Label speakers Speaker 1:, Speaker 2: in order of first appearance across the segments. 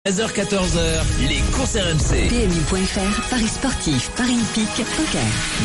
Speaker 1: 13h-14h, les courses RMC.
Speaker 2: PMU.fr, Paris sportif, Paris hippique, poker.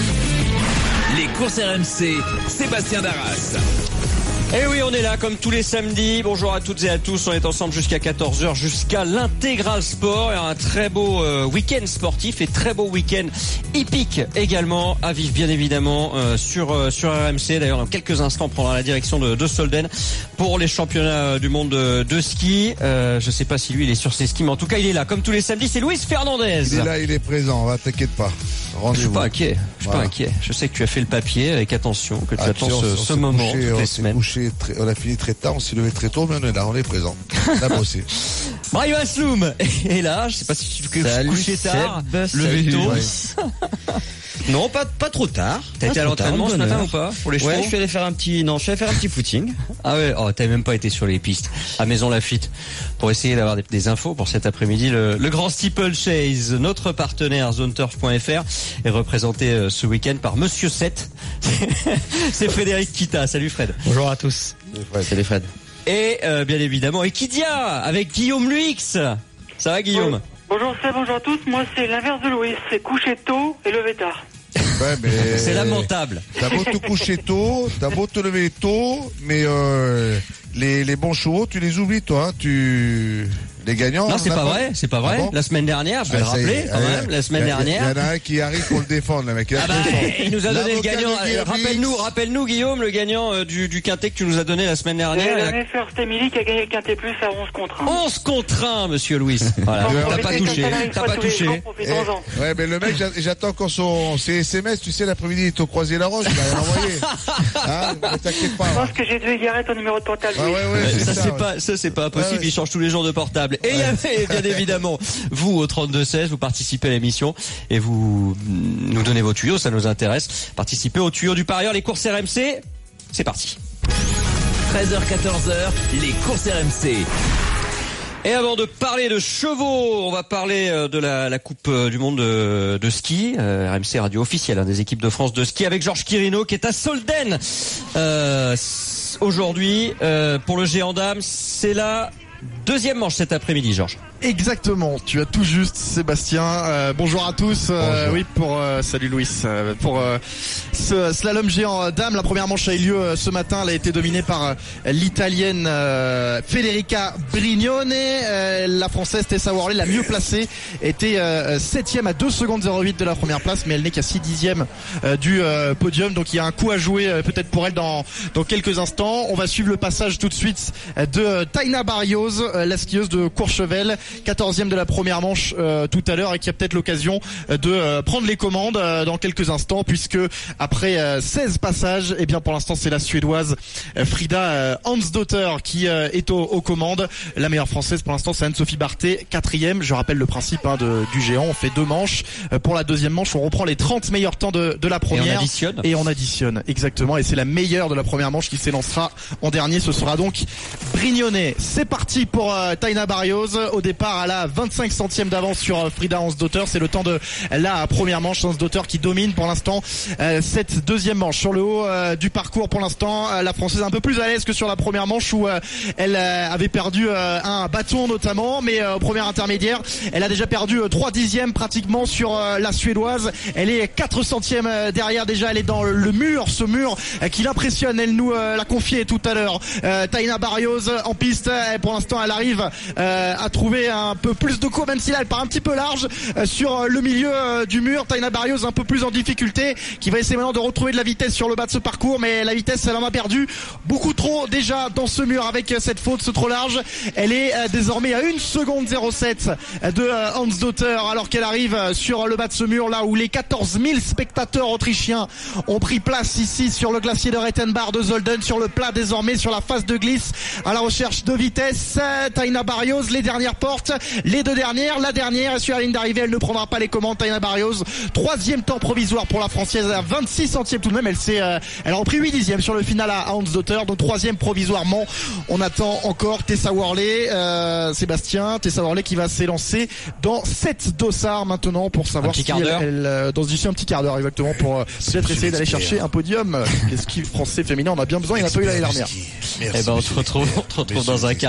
Speaker 1: Les courses RMC, Sébastien Darras.
Speaker 3: Et oui, on est là comme tous les samedis. Bonjour à toutes et à tous. On est ensemble jusqu'à 14h, jusqu'à l'intégral sport. Et un très beau week-end sportif et très beau week-end hippique également à vivre bien évidemment sur RMC. D'ailleurs, dans quelques instants, on prendra la direction de Solden pour les championnats du monde de ski. Je sais pas si lui il est sur ses skis, mais en tout cas il est là comme tous les samedis. C'est Luis Fernandez.
Speaker 4: Il est là, il est présent. Va, t'inquiète pas.
Speaker 3: Je suis pas inquiet. Je sais que tu as fait le papier avec attention, que tu attends ce moment toutes les semaines.
Speaker 4: On a fini très tard, on s'est levé très tôt, mais on est là, on est présent. On a bossé.
Speaker 3: Brahim Asloum est là. Je sais pas si tu veux coucher tard, lever tôt.
Speaker 5: Non, pas trop tard.
Speaker 3: T'as été à l'entraînement ce matin ou pas pour les chevaux?
Speaker 5: Ouais, je suis allé faire un petit footing.
Speaker 3: Ah ouais, t'avais même pas été sur les pistes à Maison Lafitte pour essayer d'avoir des infos pour cet après-midi. Le grand Steeple Chase, notre partenaire ZoneTurf.fr, est représenté ce week-end par Monsieur 7. C'est Frédéric Kita. Salut Fred.
Speaker 5: Bonjour à tous. Salut Fred.
Speaker 3: Et bien évidemment Equidia avec Guillaume Luix. Ça va Guillaume?
Speaker 6: Bonjour Seb, bonjour à tous. Moi c'est l'inverse de Louis, c'est coucher tôt et lever tard.
Speaker 4: Ouais, mais
Speaker 3: c'est lamentable.
Speaker 4: T'as beau te coucher tôt, t'as beau te lever tôt, mais les bons chevaux, tu les oublies toi. Les gagnants.
Speaker 3: Non, c'est pas vrai. Ah bon, la semaine dernière, je vais le rappeler quand même. La semaine dernière.
Speaker 4: Il y en a un qui arrive pour le défendre, le mec.
Speaker 3: Il nous a donné le gagnant. Rappelle-nous, Guillaume, le gagnant du quintet que tu nous as donné la semaine dernière.
Speaker 6: Il a First Emily qui a gagné le quintet plus à 11 contre 1.
Speaker 3: 11 contre 1, monsieur Louis. Voilà. T'as pas touché.
Speaker 4: Ouais, mais le mec, j'attends encore ses SMS, tu sais, l'après-midi, il est au Croisier-la-Roche, il a rien envoyé. Hein, t'inquiète pas.
Speaker 6: Je pense que j'ai dû égarer ton numéro de portable.
Speaker 4: Ça,
Speaker 3: c'est pas possible, il change tous les jours de portable. Et il y avait bien évidemment vous au 32-16, vous participez à l'émission et vous nous donnez vos tuyaux, ça nous intéresse. Participez aux tuyaux du parieur, les courses RMC, c'est parti.
Speaker 1: 13h-14h, les courses RMC.
Speaker 3: Et avant de parler de chevaux, on va parler de la Coupe du Monde de ski. RMC radio officielle des équipes de France de ski avec Georges Quirino qui est à Solden aujourd'hui pour le géant dames. C'est la deuxième manche cet après-midi, Georges.
Speaker 7: Exactement, tu as tout juste, Sébastien. Bonjour à tous. Oui, salut Louis. Pour ce slalom géant dame, la première manche a eu lieu ce matin. Elle a été dominée par l'Italienne Federica Brignone. La Française Tessa Worley, la mieux placée, était 7e à 2 secondes 08 de la première place, mais elle n'est qu'à 6 dixièmes du podium. Donc il y a un coup à jouer peut-être pour elle dans quelques instants. On va suivre le passage tout de suite de Taina Barrios, la skieuse de Courchevel, 14e de la première manche tout à l'heure et qui a peut-être l'occasion de prendre les commandes dans quelques instants, puisque après 16 passages, et bien pour l'instant c'est la Suédoise Frida Hansdotter qui est aux commandes. La meilleure française pour l'instant c'est Anne-Sophie Barthé, 4e. Je rappelle le principe du géant, on fait 2 manches. Pour la deuxième manche on reprend les 30 meilleurs temps de la première et on additionne exactement, et c'est la meilleure de la première manche qui s'élancera en dernier. Ce sera donc Brignone. C'est parti pour Taina Barrios au départ à la 25 centième d'avance sur Frida Hansdotter. C'est le temps de la première manche. Hansdotter qui domine pour l'instant cette deuxième manche. Sur le haut du parcours pour l'instant, la Française un peu plus à l'aise que sur la première manche où elle avait perdu un bâton notamment, mais au premier intermédiaire elle a déjà perdu 3 dixièmes pratiquement sur la Suédoise. Elle est 4 centièmes derrière déjà, elle est dans le mur, ce mur qui l'impressionne. Elle nous l'a confié tout à l'heure. Taina Barrios en piste, pour l'instant elle arrive à trouver un peu plus de cours, même si là elle part un petit peu large sur le milieu du mur. Taina Barrios un peu plus en difficulté, qui va essayer maintenant de retrouver de la vitesse sur le bas de ce parcours, mais la vitesse elle en a perdu beaucoup trop déjà dans ce mur avec cette faute, ce trop large. Elle est désormais à 1 seconde 07 de Hansdotter, alors qu'elle arrive sur le bas de ce mur là où les 14 000 spectateurs autrichiens ont pris place ici sur le glacier de Rettenbach de Zolden, sur le plat désormais, sur la face de glisse, à la recherche de vitesse. Taina Barrios, les dernières portes, les 2 dernières, la dernière est sur la ligne d'arrivée, elle ne prendra pas les commandes. Taina Barrios, 3e temps provisoire pour la Française à 26 centièmes tout de même. Elle a repris 8 dixièmes sur le final à Hansdotter, donc 3e provisoirement. On attend encore Tessa Worley, Sébastien, Tessa Worley qui va s'élancer dans 7 dossards maintenant pour savoir si elle dans d'ici un petit quart d'heure exactement pour peut-être essayer d'aller chercher un podium. Les skis français féminins, on a bien besoin, il n'y en a pas eu l'année dernière.
Speaker 3: On te retrouve dans un quart d'heure.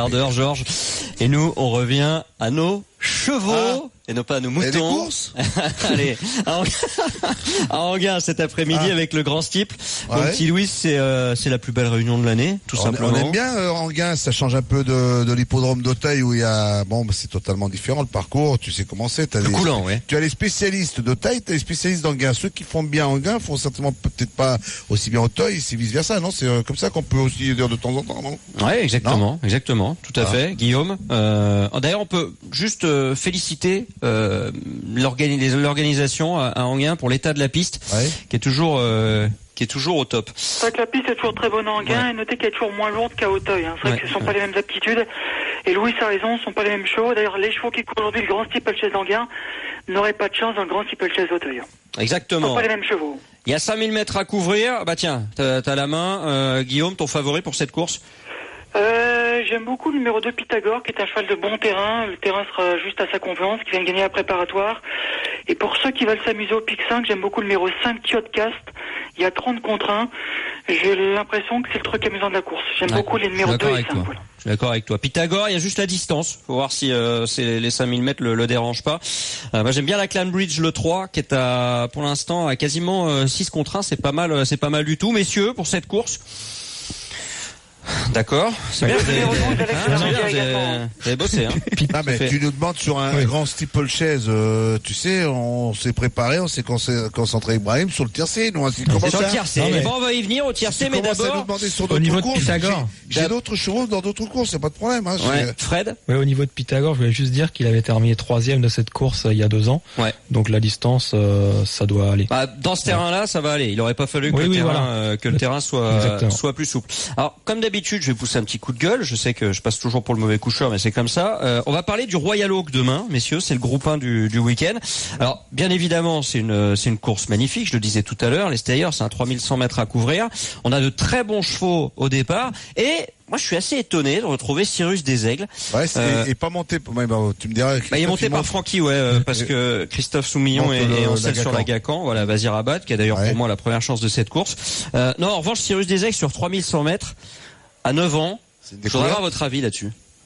Speaker 3: Georges. Et nous, on revient à nos chevaux et non pas à nos moutons.
Speaker 4: Et des courses.
Speaker 3: Allez, à Enghien cet après-midi avec le grand steeple. Mon petit Louis, c'est la plus belle réunion de l'année, tout simplement.
Speaker 4: On aime bien Enghien, ça change un peu de l'hippodrome d'Auteuil où il y a c'est totalement différent le parcours. Tu sais comment c'est.
Speaker 3: Coulant, ouais.
Speaker 4: Tu as les spécialistes d'Auteuil, tu as les spécialistes d'Enghien. Ceux qui font bien Enghien font certainement peut-être pas aussi bien Auteuil, c'est vice versa, non? C'est comme ça qu'on peut aussi dire de temps en temps, non?
Speaker 3: Ouais, exactement, tout à fait. Guillaume. D'ailleurs, on peut juste féliciter l'organisation à Enghien pour l'état de la piste, qui est toujours au top.
Speaker 6: C'est vrai que la piste est toujours très bonne à Enghien, et notez qu'elle est toujours moins lourde qu'à Auteuil. C'est vrai que ce ne sont pas les mêmes aptitudes. Et Louis a raison, ce ne sont pas les mêmes chevaux. D'ailleurs, les chevaux qui courent aujourd'hui le grand steeplechase d'Enghien n'auraient pas de chance dans le grand steeplechase d'Auteuil.
Speaker 3: Exactement.
Speaker 6: Ce ne sont pas les mêmes chevaux.
Speaker 3: Il y a 5000 mètres à couvrir. Bah tiens, t'as la main. Guillaume, ton favori pour cette course?
Speaker 6: J'aime beaucoup le numéro 2 Pythagore, qui est un cheval de bon terrain. Le terrain sera juste à sa convenance, qui vient de gagner la préparatoire. Et pour ceux qui veulent s'amuser au pic 5, j'aime beaucoup le numéro 5 Thiotcast. Il y a 30 contre 1. J'ai l'impression que c'est le truc amusant de la course. J'aime beaucoup les numéros 2 et 5. Voilà.
Speaker 3: Je suis d'accord avec toi. Pythagore, il y a juste la distance. Faut voir si les 5000 mètres le dérangent pas. Moi, j'aime bien la Clanbridge le 3, qui est pour l'instant à quasiment 6 contre 1. C'est pas mal du tout. Messieurs, pour cette course. D'accord. C'est bien. Vous avez bossé, hein.
Speaker 4: Ah, mais tu nous demandes sur un grand steeplechase, tu sais, on s'est préparé, on s'est concentré Ibrahim sur le tiercé, nous, ainsi comment
Speaker 3: sur le tiercé. Bon, on va y venir au tiercé, mais d'abord.
Speaker 4: Au niveau de Pythagore. J'ai d'autres chevaux dans d'autres courses, c'est pas de problème, hein.
Speaker 3: Fred?
Speaker 8: Oui, au niveau de Pythagore, je voulais juste dire qu'il avait terminé 3e de cette course il y a 2 ans. Ouais. Donc la distance, ça doit aller.
Speaker 3: Dans ce terrain-là, ça va aller. Il aurait pas fallu que le terrain soit plus souple. Alors, comme d'habitude, je vais pousser un petit coup de gueule. Je sais que je passe toujours pour le mauvais coucheur, mais c'est comme ça. On va parler du Royal Oak demain, messieurs. C'est le groupe 1 du week-end. Alors, bien évidemment, c'est une course magnifique. Je le disais tout à l'heure. Les Steyers, c'est un 3100 mètres à couvrir. On a de très bons chevaux au départ. Et moi, je suis assez étonné de retrouver Cyrus Desaigles.
Speaker 4: Ouais, et pas monté. Tu me diras.
Speaker 3: Il est monté par Francky, parce que Christophe Soumillon est en selle sur la Gacan. Voilà, Vas-y Rabat, qui a d'ailleurs pour moi la première chance de cette course. Non, en revanche, Cyrus Desaigles sur 3100 mètres. À 9 ans, je voudrais avoir votre avis là-dessus.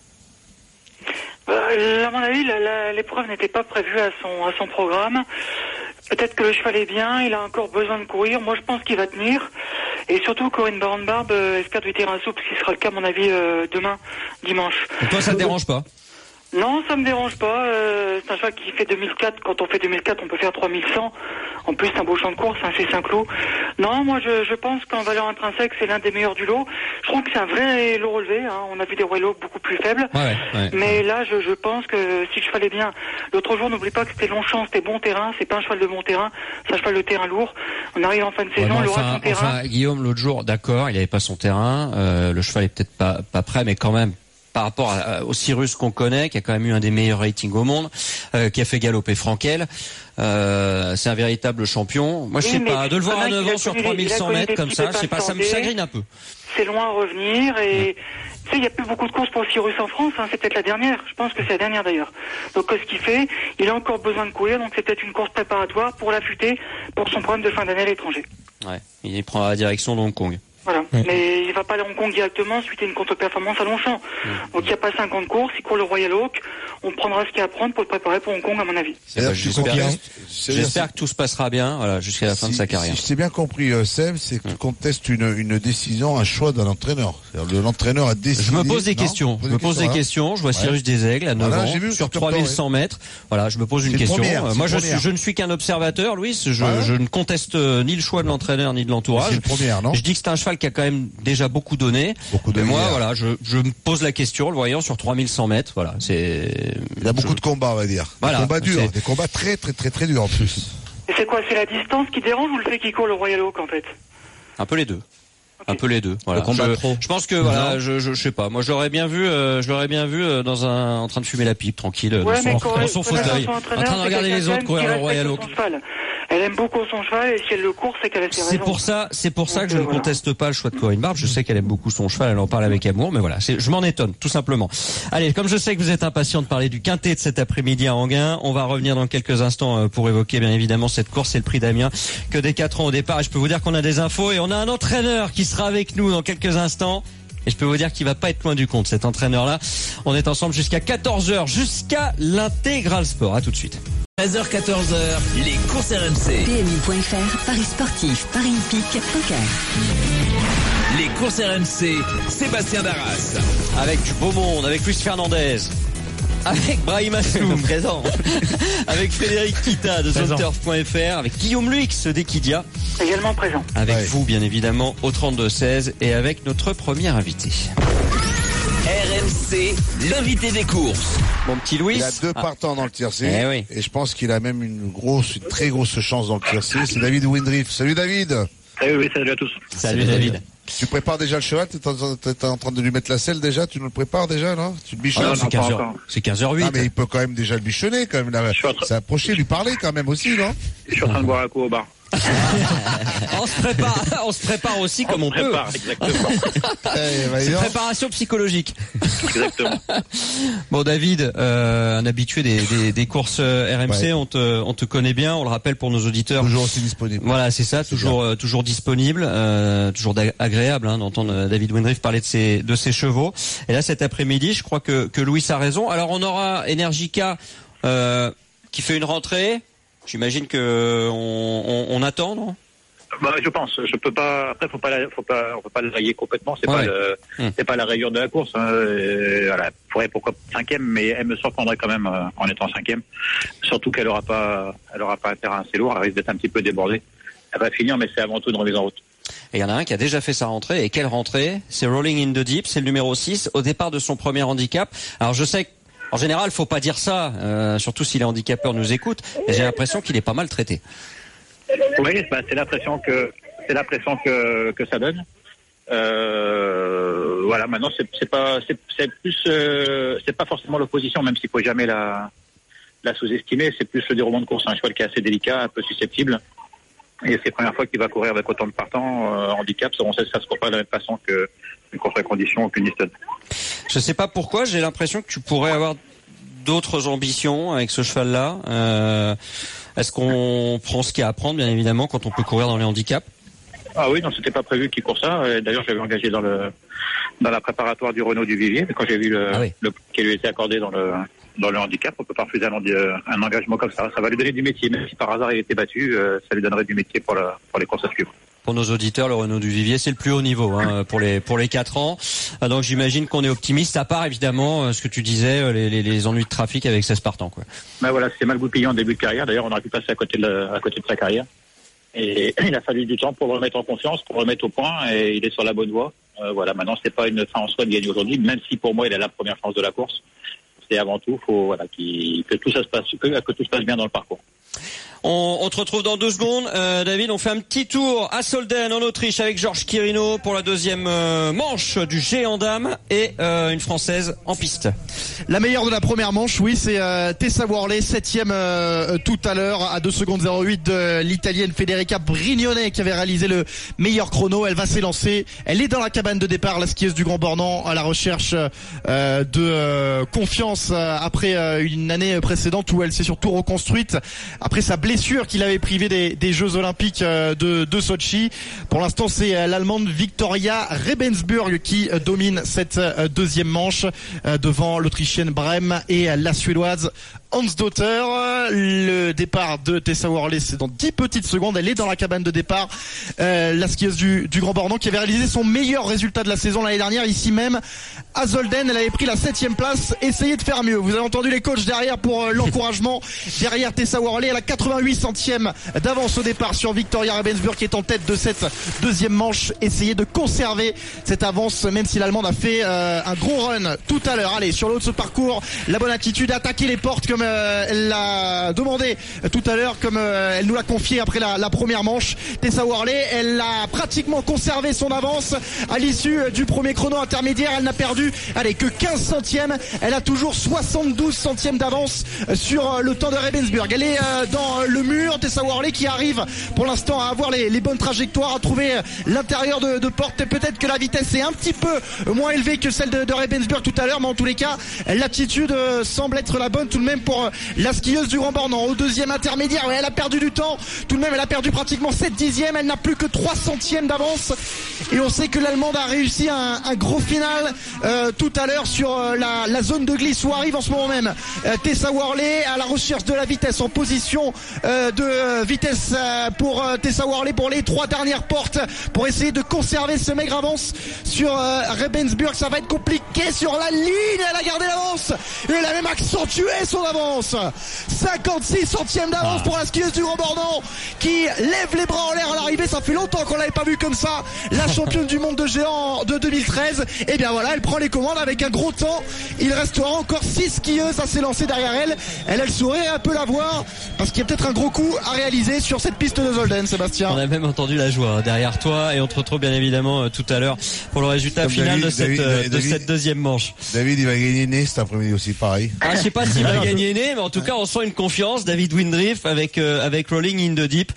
Speaker 6: À mon avis, l'épreuve n'était pas prévue à son programme. Peut-être que le cheval est bien, il a encore besoin de courir. Moi, je pense qu'il va tenir. Et surtout, Corinne Baron-Barbe espère du terrain souple, ce qui sera le cas, à mon avis, demain, dimanche.
Speaker 3: Et toi, ça te dérange pas?
Speaker 6: Non, ça me dérange pas. C'est un cheval qui fait 2004. Quand on fait 2004, on peut faire 3100. En plus, c'est un beau champ de course, c'est Saint-Cloud. Non, moi, je pense qu'en valeur intrinsèque, c'est l'un des meilleurs du lot. Je trouve que c'est un vrai lot relevé. On a vu des Royal Oak beaucoup plus faibles. Mais là, je pense que si le cheval est bien. L'autre jour, n'oublie pas que c'était Longchamp, c'était bon terrain. C'est pas un cheval de bon terrain, c'est un cheval de terrain lourd. On arrive en fin de saison, il aura son terrain.
Speaker 3: Guillaume, l'autre jour, d'accord, il avait pas son terrain. Le cheval est peut-être pas prêt, mais quand même, par rapport au Cyrus qu'on connaît, qui a quand même eu un des meilleurs ratings au monde, qui a fait galoper Frankel. C'est un véritable champion. Moi, je sais pas, de le voir à 9 ans sur 3100 mètres comme ça, je sais pas, ça me chagrine un peu.
Speaker 6: C'est loin à revenir et tu sais, il n'y a plus beaucoup de courses pour Cyrus en France, c'est peut-être la dernière. Je pense que c'est la dernière d'ailleurs. Donc, ce qu'il fait, il a encore besoin de courir, donc c'est peut-être une course préparatoire pour l'affûter pour son programme de fin d'année à l'étranger.
Speaker 3: Ouais, il prend la direction de Hong Kong.
Speaker 6: Voilà. Mais il va pas aller à Hong Kong directement suite à une contre-performance à Longchamp. Donc il n'y a pas 50 courses, il court le Royal Oak. On prendra ce qu'il y a à prendre pour le préparer pour Hong Kong, à mon avis.
Speaker 3: J'espère que tout se passera bien, voilà, jusqu'à la fin de sa carrière.
Speaker 4: Si je t'ai bien compris, Seb, c'est que tu contestes une décision, un choix d'un entraîneur. L'entraîneur a décidé.
Speaker 3: Je me pose des questions. Je vois Cyrus Desaigles à 9 ans, sur 3100 mètres. Voilà, je me pose une question. Moi, je ne suis qu'un observateur, Louis. Je ne conteste ni le choix de l'entraîneur, ni de l'entourage.
Speaker 4: C'est une première, non?
Speaker 3: Je dis que c'est un cheval qui a quand même déjà beaucoup donné. Mais moi, voilà, je me pose la question, le voyant sur 3100 mètres. Voilà,
Speaker 4: il a beaucoup de combats, on va dire.
Speaker 3: Voilà,
Speaker 4: des combats durs, des combats très, très, très, très durs en plus.
Speaker 6: Et c'est quoi? C'est la distance qui dérange ou le fait qu'il court le Royal Oak, en fait?
Speaker 3: Un peu les deux. Okay. Un peu les deux. Voilà. Je pense que voilà, je sais pas. Moi, je l'aurais bien vu en train de fumer la pipe, tranquille, dans son fauteuil, en train de regarder les autres courir le Royal Oak.
Speaker 6: Elle aime beaucoup son cheval et si elle le court, c'est qu'elle a ses raisons.
Speaker 3: C'est pour ça que je ne conteste pas le choix de Corinne Barbe. Je sais qu'elle aime beaucoup son cheval, elle en parle avec amour, mais voilà, je m'en étonne, tout simplement. Allez, comme je sais que vous êtes impatient de parler du quintet de cet après-midi à Enghien, on va revenir dans quelques instants pour évoquer bien évidemment cette course et le prix d'Amiens que des 4 ans au départ. Et je peux vous dire qu'on a des infos et on a un entraîneur qui sera avec nous dans quelques instants. Et je peux vous dire qu'il va pas être loin du compte, cet entraîneur-là. On est ensemble jusqu'à 14h, jusqu'à l'Intégral Sport. À tout de suite.
Speaker 1: 13h-14h, les courses RMC.
Speaker 2: PMU.fr, Paris sportif, Paris hippique, poker.
Speaker 1: Les courses RMC, Sébastien Darras.
Speaker 3: Avec du beau monde, avec Luis Fernandez. Avec Brahim Asloum, présent. Avec Frédéric Kita de ZoneTurf.fr. Avec Guillaume Luix d'Equidia.
Speaker 6: Également présent.
Speaker 3: Avec vous, bien évidemment, au 32-16. Et avec notre premier invité.
Speaker 1: RMC, l'invité des courses.
Speaker 3: Mon petit Louis.
Speaker 4: Il a 2 partants dans le tiercé.
Speaker 3: Oui.
Speaker 4: Et je pense qu'il a même une très grosse chance dans le tiercé. C'est David Windriff. Salut David.
Speaker 9: Oui, salut à tous.
Speaker 3: Salut David.
Speaker 4: Tu prépares déjà le cheval? T'es en train de lui mettre la selle déjà? Tu nous le prépares déjà, non? Tu le bichonnes?
Speaker 3: C'est 15h08.
Speaker 4: Ah, mais il peut quand même déjà le bichonner, quand même. S'approcher, lui parler quand même aussi, non?
Speaker 9: Je suis en train de boire un coup au bar.
Speaker 3: on se prépare aussi comme on peut.
Speaker 9: Exactement.
Speaker 3: C'est une préparation psychologique.
Speaker 9: Exactement.
Speaker 3: Bon David, un habitué des courses RMC, on te connaît bien, on le rappelle pour nos auditeurs.
Speaker 4: Toujours aussi disponible.
Speaker 3: Voilà, c'est ça, toujours disponible, toujours agréable d'entendre David Windriff parler de ses chevaux. Et là cet après-midi, je crois que Louis a raison. Alors on aura Energica qui fait une rentrée. J'imagine que on attend, non?
Speaker 9: Je pense. Je peux pas. Après, on peut pas le rayer complètement. C'est pas la rayure de la course. Voilà. Pourquoi 5e, mais elle me surprendrait quand même en étant 5e. Surtout qu'elle aura pas un terrain assez lourd. Elle risque d'être un petit peu débordée. Elle va finir, mais c'est avant tout une remise en route.
Speaker 3: Et il y en a un qui a déjà fait sa rentrée. Et quelle rentrée? C'est Rolling in the Deep. C'est le numéro 6 au départ de son premier handicap. Alors je sais que en général, faut pas dire ça, surtout si les handicapeurs nous écoutent. Mais j'ai l'impression qu'il est pas mal traité.
Speaker 9: Oui, c'est l'impression que ça donne. Voilà, maintenant c'est pas forcément l'opposition, même s'il faut jamais la sous-estimer. C'est plus le déroulement de course, un cheval qui est assez délicat, un peu susceptible. Et c'est la première fois qu'il va courir avec autant de partants handicap. On sait que ça se court pas de la même façon qu'une course à condition ou qu'une Easton.
Speaker 3: Je sais pas pourquoi, j'ai l'impression que tu pourrais avoir d'autres ambitions avec ce cheval-là. Est-ce qu'on prend ce qu'il y a à prendre, bien évidemment, quand on peut courir dans les handicaps?
Speaker 9: Ah oui, non, c'était pas prévu qu'il court ça. D'ailleurs, je l'avais engagé dans la préparatoire du Renault du Vivier. Mais quand j'ai vu le qui lui était accordé dans le handicap, on peut pas refuser un engagement comme ça. Ça va lui donner du métier. Même si par hasard il était battu, ça lui donnerait du métier pour les courses à suivre.
Speaker 3: Pour nos auditeurs, le Renault du Vivier, c'est le plus haut niveau pour les 4 ans. Donc j'imagine qu'on est optimiste, à part évidemment ce que tu disais, les ennuis de trafic avec 16 partants, quoi.
Speaker 9: Ben voilà, c'est mal goupillé en début de carrière. D'ailleurs, on aurait pu passer à côté de sa carrière. Et il a fallu du temps pour le remettre en confiance, pour le remettre au point, et il est sur la bonne voie. Voilà, maintenant c'est pas une fin en soi de gagner aujourd'hui, même si pour moi il a la première chance de la course. C'est avant tout, faut que tout ça se passe, que tout se passe bien dans le parcours.
Speaker 3: On te retrouve dans 2 secondes. David, on fait un petit tour à Solden en Autriche avec Georges Quirino pour la deuxième manche du géant dame et une Française en piste.
Speaker 7: La meilleure de la première manche, oui, c'est Tessa Worley, 7e tout à l'heure à 2 secondes 08 de l'Italienne Federica Brignone qui avait réalisé le meilleur chrono. Elle va s'élancer. Elle est dans la cabane de départ, la skieuse du Grand Bornand, à la recherche de confiance après une année précédente où elle s'est surtout reconstruite après sa blessure qui l'avait privée des Jeux Olympiques de Sochi. Pour l'instant, c'est l'Allemande Victoria Rebensburg qui domine cette deuxième manche devant l'Autrichienne Brem et la Suédoise Hansdotter. Le départ de Tessa Worley, c'est dans 10 petites secondes. Elle est dans la cabane de départ. La skieuse du Grand Bornand qui avait réalisé son meilleur résultat de la saison l'année dernière ici même à Zolden. Elle avait pris la 7e place. Essayez de faire mieux. Vous avez entendu les coachs derrière pour l'encouragement. Derrière Tessa Worley, elle a 88 centièmes d'avance au départ sur Victoria Rebensburg qui est en tête de cette deuxième manche. Essayez de conserver cette avance même si l'Allemande a fait un gros run tout à l'heure. Allez, sur l'autre ce parcours, la bonne attitude, attaquer les portes comme elle l'a demandé tout à l'heure, comme elle nous l'a confié après la première manche. Tessa Worley, elle a pratiquement conservé son avance à l'issue du premier chrono intermédiaire. Elle n'a perdu que 15 centièmes. Elle a toujours 72 centièmes d'avance sur le temps de Rebensburg. Elle est dans le mur. Tessa Worley qui arrive pour l'instant à avoir les bonnes trajectoires, à trouver l'intérieur de porte. Peut-être que la vitesse est un petit peu moins élevée que celle de Rebensburg tout à l'heure, mais en tous les cas l'attitude semble être la bonne tout de même pour la skieuse du Grand Bornand. Au deuxième intermédiaire, elle a perdu du temps tout de même, elle a perdu pratiquement 7 dixièmes, elle n'a plus que 3 centièmes d'avance, et on sait que l'Allemande a réussi un gros final tout à l'heure sur la zone de glisse où arrive en ce moment même Tessa Worley à la recherche de la vitesse, en position de vitesse pour Tessa Worley pour les 3 dernières portes, pour essayer de conserver ce maigre avance sur Rebensburg. Ça va être compliqué sur la ligne, elle a gardé l'avance et elle a même accentué son avance. 56 centièmes d'avance pour la skieuse du Grand Bornand qui lève les bras en l'air à l'arrivée. Ça fait longtemps qu'on l'avait pas vu comme ça, la championne du monde de géant de 2013. Et bien voilà, elle prend les commandes avec un gros temps. Il restera encore 6 skieuses à s'élancer derrière elle. Elle saurait un peu la voir parce qu'il y a peut-être un gros coup à réaliser sur cette piste de Zolden, Sébastien.
Speaker 3: On a même entendu la joie derrière toi, et on te retrouve bien évidemment tout à l'heure pour le résultat final de cette deuxième manche.
Speaker 4: David, il va gagner né cet après-midi aussi, pareil.
Speaker 3: Je sais pas s'il va gagner né, mais en tout cas on sent une confiance. David Windriff avec Rolling in the Deep.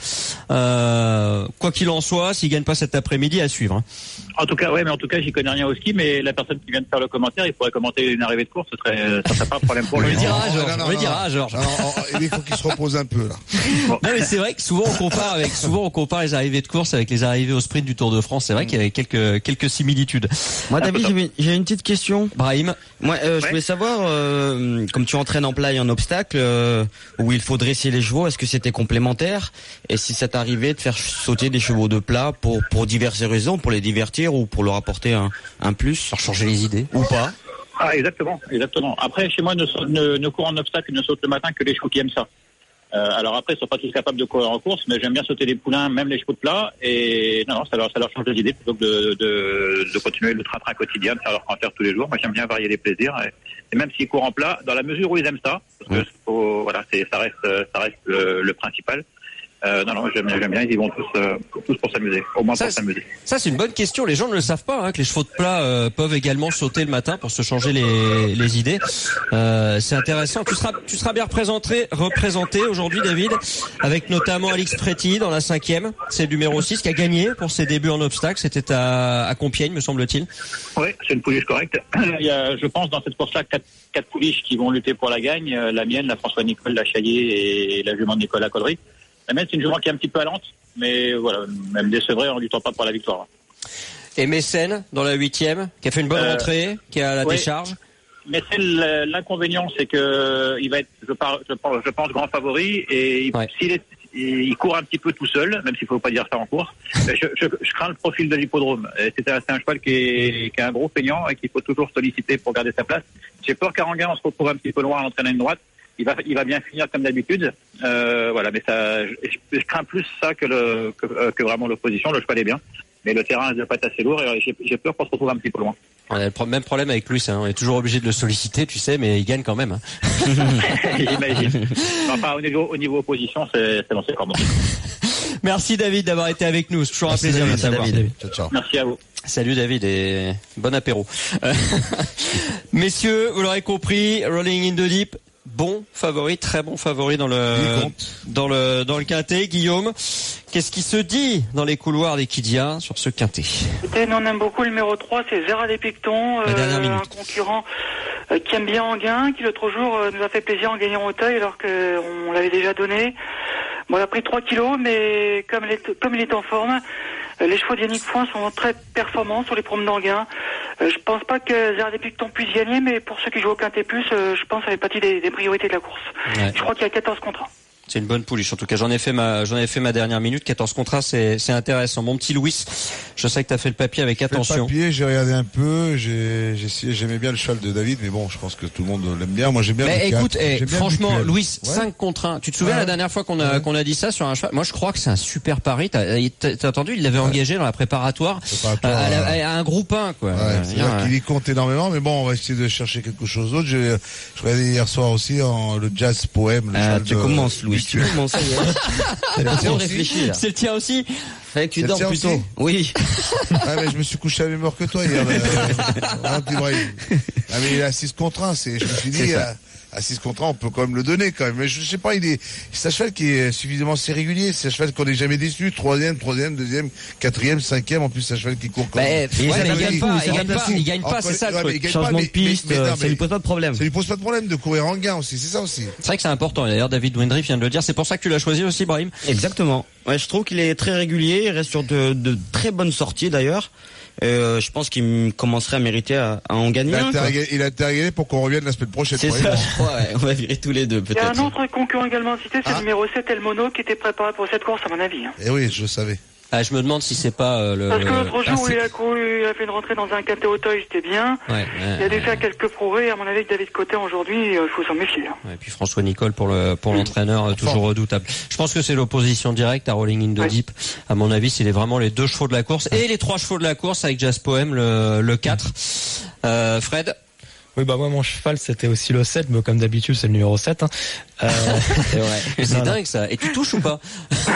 Speaker 3: Quoi qu'il en soit, s'il gagne pas cet après-midi, à suivre. Hein.
Speaker 9: En tout cas, j'y connais rien au ski, mais la personne qui vient de faire le commentaire, il pourrait commenter une arrivée de course, ça serait pas un problème pour lui.
Speaker 3: On le dira à Georges.
Speaker 4: Il faut qu'il se repose un peu là.
Speaker 3: Non, mais c'est vrai que souvent on compare les arrivées de course avec les arrivées au sprint du Tour de France. C'est vrai qu'il y avait quelques similitudes.
Speaker 5: Moi, David, j'ai une petite question.
Speaker 3: Brahim.
Speaker 5: Moi, je voulais savoir, comme tu entraînes en plat et en obstacle, où il faut dresser les chevaux, est-ce que c'était complémentaire? Et si ça t'arrivait de faire sauter des chevaux de plat pour diverses raisons, pour les divertir ou pour leur apporter un plus?
Speaker 3: Pour changer les idées.
Speaker 5: Ou pas?
Speaker 9: Ah, exactement. Après, chez moi, ne court en obstacle, ne saute le matin que les chevaux qui aiment ça. Alors après, ils sont pas tous capables de courir en course, mais j'aime bien sauter les poulains, même les chevaux de plat, et non, ça leur change d'idée plutôt que de continuer le train-train quotidien, de faire leur canter tous les jours. Moi, j'aime bien varier les plaisirs, et même s'ils courent en plat, dans la mesure où ils aiment ça, parce que ça reste le principal. J'aime bien, ils y vont tous pour s'amuser, au moins pour s'amuser.
Speaker 3: Ça, c'est une bonne question. Les gens ne le savent pas, que les chevaux de plat peuvent également sauter le matin pour se changer les idées. C'est intéressant. Tu seras bien représenté aujourd'hui, David, avec notamment Alix Préti dans la 5e. C'est le numéro 6 qui a gagné pour ses débuts en obstacle. C'était à Compiègne, me semble-t-il.
Speaker 9: Oui, c'est une pouliche correcte. Il y a, je pense, dans cette course-là, 4 pouliches qui vont lutter pour la gagne. La mienne, la François Nicole, la Chaillé et la jument de Nicolas Collery. La mienne, c'est une jument qui est un petit peu allante, mais voilà, même décevrait, on ne lui tend pas pour la victoire.
Speaker 3: Et Mécène, dans la 8e, qui a fait une bonne rentrée, qui a la décharge.
Speaker 9: Mécène, l'inconvénient, c'est que il va être, je pense, grand favori, et il court un petit peu tout seul, même s'il ne faut pas dire ça en course. Je crains le profil de l'hippodrome. C'est un cheval qui est un gros peignant et qu'il faut toujours solliciter pour garder sa place. J'ai peur qu'Aranguin, on se retrouve un petit peu loin à l'entraîner une droite. Il va bien finir comme d'habitude. Mais ça, je crains plus ça que vraiment l'opposition. Le cheval est bien, mais le terrain ne doit pas être assez lourd et j'ai peur qu'on se retrouve un petit peu loin.
Speaker 3: On a le même problème avec lui, on est toujours obligé de le solliciter, tu sais, mais il gagne quand même.
Speaker 9: J'imagine. Enfin, au niveau opposition, c'est lancé comme bon.
Speaker 3: Merci David d'avoir été avec nous. C'est toujours un plaisir de t'avoir.
Speaker 9: Ciao. Merci à vous.
Speaker 3: Salut David et bon apéro. Messieurs, vous l'aurez compris, Rolling in the Deep. Bon favori, très bon favori dans le quintet. Guillaume, qu'est-ce qui se dit dans les couloirs d'Equidia sur ce quintet?
Speaker 6: Écoutez, nous on aime beaucoup le numéro 3, c'est Zera des Pictons, un concurrent qui aime bien Anguin, qui l'autre jour nous a fait plaisir en gagnant au Teuil alors qu'on l'avait déjà donné. Bon, il a pris 3 kilos, mais comme il est en forme, les chevaux d'Yannick Foin sont très performants sur les promes d'Anguin. Je pense pas que Zera des Pictons puisse gagner, mais pour ceux qui jouent au Quintet Plus, je pense que ça fait partie des priorités de la course. Ouais. Je crois qu'il y a 14 contrats.
Speaker 3: C'est une bonne pouliche. En tout cas, j'en ai fait ma dernière minute. 14 contrats, c'est intéressant. Mon petit Louis, je sais que tu as fait le papier avec attention.
Speaker 4: Le papier, j'ai regardé un peu, j'aimais bien le cheval de David, mais bon, je pense que tout le monde l'aime bien. Moi, j'aime bien.
Speaker 3: Mais écoute, franchement, Louis, 5 contre 1. Tu te souviens la dernière fois qu'on a dit ça sur un cheval? Moi, je crois que c'est un super pari. T'as entendu? Il l'avait engagé dans la préparatoire à un groupe 1, quoi.
Speaker 4: C'est-à-dire qu'il y compte énormément, mais bon, on va essayer de chercher quelque chose d'autre. Je regardais hier soir aussi le jazz poème.
Speaker 5: Tu commences, Louis. Tu commences, c'est le
Speaker 3: tien aussi.
Speaker 5: Fallait que tu dors plus tôt. Oui.
Speaker 4: Mais je me suis couché à la même heure que toi hier. Mais il a 6 contre 1. Je me suis dit, à 6 contre 1, on peut quand même le donner quand même. Mais je sais pas, c'est un cheval qui est suffisamment assez régulier. C'est un cheval qu'on n'est jamais déçu. 3e, 2e, 4e, 5e. En plus, c'est un cheval qui court quand même.
Speaker 3: Il gagne pas, c'est ça le truc.
Speaker 5: Changement de piste, ça lui pose pas de problème.
Speaker 4: Ça lui pose pas de problème de courir en gain aussi, c'est ça aussi.
Speaker 3: C'est vrai que c'est important. Et d'ailleurs, David Wendry vient de le dire. C'est pour ça que tu l'as choisi aussi, Brahim.
Speaker 5: Exactement. Ouais, je trouve qu'il est très régulier. Il reste sur de très bonnes sorties d'ailleurs. Je pense qu'il commencerait à mériter à en gagner.
Speaker 4: Il a été pour qu'on revienne la semaine prochaine.
Speaker 5: C'est ça, je crois. Ouais, on va virer tous les deux peut-être.
Speaker 6: Il y a un autre concurrent également cité, c'est le numéro 7 El Mono qui était préparé pour cette course à mon avis.
Speaker 4: Eh oui, je le savais.
Speaker 3: Ah, je me demande si c'est pas le.
Speaker 6: Parce que l'autre jour où il a couru, il a fait une rentrée dans un quintet Auteuil, c'était bien. Il a dû faire quelques progrès. À mon avis, avec David Cotin aujourd'hui, il faut s'en méfier.
Speaker 3: Et puis François Nicole pour l'entraîneur, toujours redoutable. Je pense que c'est l'opposition directe à Rolling in the Deep. À mon avis, c'est vraiment les 2 chevaux de la course et les 3 chevaux de la course avec Jazz Poem le 4. Fred.
Speaker 8: Oui, bah moi mon cheval c'était aussi le 7, mais comme d'habitude c'est le numéro 7.
Speaker 3: C'est vrai. C'est dingue ça. Et tu touches ou pas?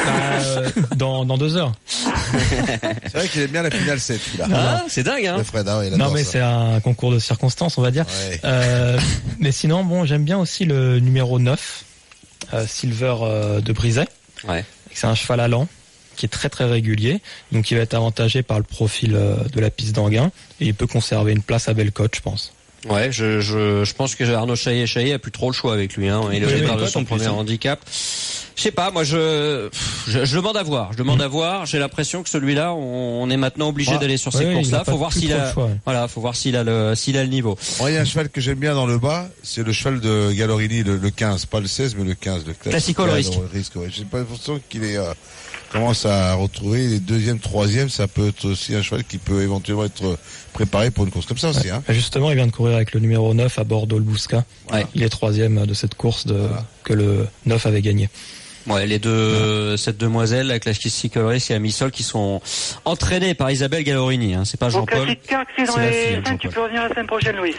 Speaker 8: Dans 2 heures.
Speaker 4: C'est vrai qu'il aime bien la finale 7.
Speaker 3: C'est dingue hein.
Speaker 4: Fred,
Speaker 8: non mais c'est un concours de circonstances on va dire. Ouais. Mais sinon bon j'aime bien aussi le numéro 9, Silver de Brizet.
Speaker 3: Ouais.
Speaker 8: C'est un cheval allant qui est très très régulier, donc il va être avantagé par le profil de la piste d'Anguin et il peut conserver une place à Bellecote je pense.
Speaker 3: Ouais, je pense que Arnaud Chaillet a plus trop le choix avec lui, hein. Il est au départ de son premier handicap. Je sais pas, moi je demande à voir. J'ai l'impression que celui-là, on est maintenant obligé d'aller sur ces courses-là. Faut voir s'il a, faut voir s'il a le niveau.
Speaker 4: Il y a un cheval que j'aime bien dans le bas, c'est le cheval de Gallorini, le 15, pas le 16, mais le 15. Le
Speaker 3: Classico le risque.
Speaker 4: Ouais. J'ai pas l'impression qu'il est, commence à retrouver les 2e, 3e, ça peut être aussi un cheval qui peut éventuellement être préparé pour une course comme ça aussi. Hein.
Speaker 8: Justement, il vient de courir avec le numéro 9 à Bordeaux le Bousca. Ouais. Il est 3e de cette course que le 9 avait gagné.
Speaker 3: Ouais, cette demoiselle, la Classico Race et Amisol qui sont entraînées par Isabelle Gallorini, hein. C'est pas Jean-Paul.
Speaker 6: Classique Car, c'est dans les 5, tu peux revenir la semaine prochaine, Louis.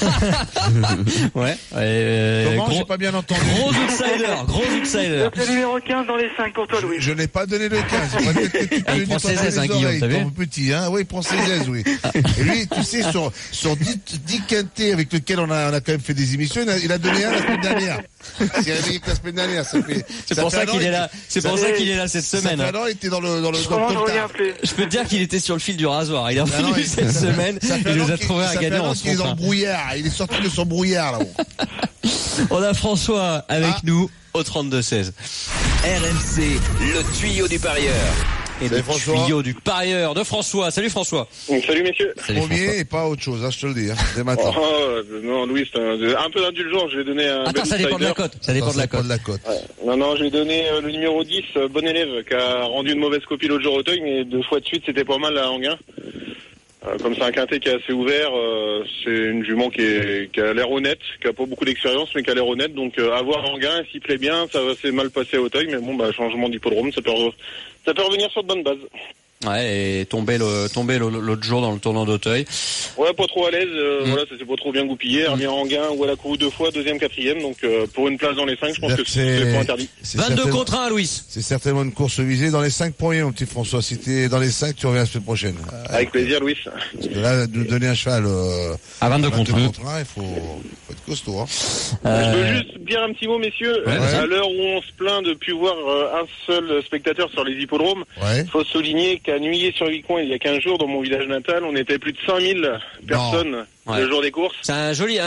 Speaker 3: Ouais.
Speaker 4: Comment? J'ai pas bien entendu.
Speaker 3: Gros outsider.
Speaker 6: Le numéro 15 dans les 5 pour toi, Louis.
Speaker 4: Je n'ai pas donné le 15.
Speaker 3: Il prend ses aises, Guillaume, t'as vu?
Speaker 4: Petit, hein. Oui, il prend ses aises, oui. Et lui, tu sais, sur 10 quintés avec lesquels on a quand même fait des émissions, il a donné un la semaine dernière. C'est réveillé que la semaine dernière,
Speaker 3: c'est pour ça qu'il est là. C'est pour ça qu'il est là cette semaine.
Speaker 4: Alors, il était dans le
Speaker 3: Je peux te dire qu'il était sur le fil du rasoir. Il est revenu cette semaine. Il nous a trouvé un gagnant en ce moment.
Speaker 4: Il est dans le brouillard. Il est sorti de son brouillard, là-haut.
Speaker 3: On a François avec nous au 32-16.
Speaker 1: RMC, le tuyau du parieur.
Speaker 3: Et le tuyau du parieur de François. Salut François.
Speaker 10: Salut messieurs.
Speaker 4: Premier et pas autre chose, hein, je te le dis, hein, dès maintenant.
Speaker 10: Non, Louis, c'est un peu indulgent, je vais donner un...
Speaker 3: Attends, ça dépend de la cote. Ça dépend de la cote.
Speaker 10: Ouais. Non, je vais donner le numéro 10, Bon Élève, qui a rendu une mauvaise copie l'autre jour au Teuil, mais 2 fois de suite, c'était pas mal à Anguin. Comme c'est un quintet qui est assez ouvert, c'est une jument qui a l'air honnête, qui a pas beaucoup d'expérience, mais qui a l'air honnête. Donc à voir Anguin, s'il plaît bien, ça va s'est mal passé à Auteuil, mais bon, changement d'hippodrome, ça peut revenir sur de bonnes bases.
Speaker 3: Ouais, et tomber l'autre jour dans le tournant d'Auteuil.
Speaker 10: Ouais, pas trop à l'aise, voilà, ça s'est pas trop bien goupillé. Elle revient en gain où elle a couru 2 fois, 2e, 4e, donc pour une place dans les 5, je pense que c'est pas interdit.
Speaker 3: 22 contre 1, Louis.
Speaker 4: C'est certainement une course visée dans les 5 premiers, mon petit François. Si t'es dans les 5, tu reviens la semaine prochaine.
Speaker 10: Avec plaisir, Louis.
Speaker 4: Parce que là, de donner un cheval
Speaker 3: à 22 contre 1,
Speaker 4: il faut être costaud. Hein.
Speaker 10: Je veux juste dire un petit mot, messieurs. À l'heure où on se plaint de plus voir un seul spectateur sur les hippodromes, il faut souligner qu'à Nuillé-sur-Vicomte, il y a 15 jours, dans mon village natal, on était plus de 5000 personnes le jour des courses.
Speaker 3: C'est un joli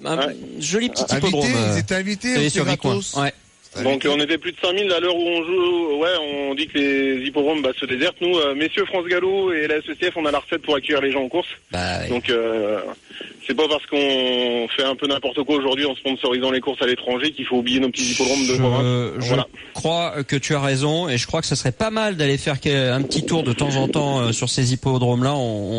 Speaker 3: petit hippodrome.
Speaker 4: Ils étaient invités
Speaker 3: sur Vicomte. Ouais.
Speaker 10: Donc on était plus de 5000 à l'heure où on joue. On dit que les hippodromes se désertent. Nous, messieurs France Gallo et la SECF, on a la recette pour accueillir les gens en course. Donc c'est pas parce qu'on fait un peu n'importe quoi aujourd'hui en sponsorisant les courses à l'étranger qu'il faut oublier nos petits hippodromes de province.
Speaker 3: Je crois que tu as raison et je crois que ça serait pas mal d'aller faire un petit tour de temps en temps sur ces hippodromes-là.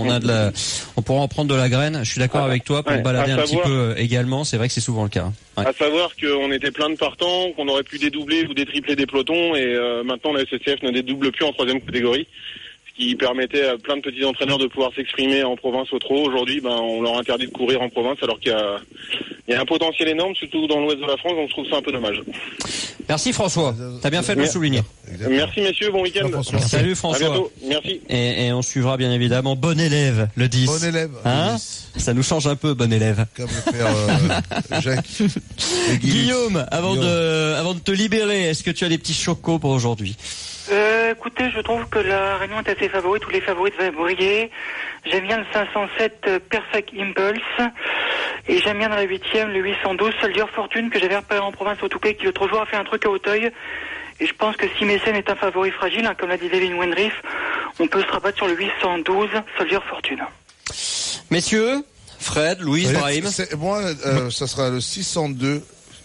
Speaker 3: On pourra en prendre de la graine. Je suis d'accord avec toi pour balader un petit peu également. C'est vrai que c'est souvent le cas.
Speaker 10: À savoir qu'on était plein de partants, qu'on aurait pu dédoubler ou détripler des pelotons et maintenant la SECF ne dédouble plus en 3e catégorie. Qui permettait à plein de petits entraîneurs de pouvoir s'exprimer en province au trot. Aujourd'hui, on leur interdit de courir en province alors qu'il y a un potentiel énorme, surtout dans l'ouest de la France, donc je trouve ça un peu dommage.
Speaker 3: Merci François, t'as bien fait de le souligner.
Speaker 10: Merci messieurs, bon week-end.
Speaker 3: Salut François.
Speaker 10: À bientôt, merci.
Speaker 3: Et on suivra bien évidemment Bon élève, le 10.
Speaker 4: Bon élève.
Speaker 3: Hein, ça nous change un peu, Bon élève.
Speaker 4: Comme le père Jacques.
Speaker 3: Guillaume, avant de te libérer, est-ce que tu as des petits chocos pour aujourd'hui?
Speaker 6: Écoutez, je trouve que la Réunion est assez favorite, tous les favoris devaient briller. J'aime bien le 507 Perfect Impulse. Et j'aime bien dans la 8e le 812 Soldier Fortune que j'avais repéré en province au Touquet, qui l'autre jour a fait un truc à Auteuil. Et je pense que si Mécène est un favori fragile, comme l'a dit Devin Wendriff, on peut se rabattre sur le 812 Soldier Fortune.
Speaker 3: Messieurs, Fred, Louise, Brahim.
Speaker 4: Moi, ça sera le 602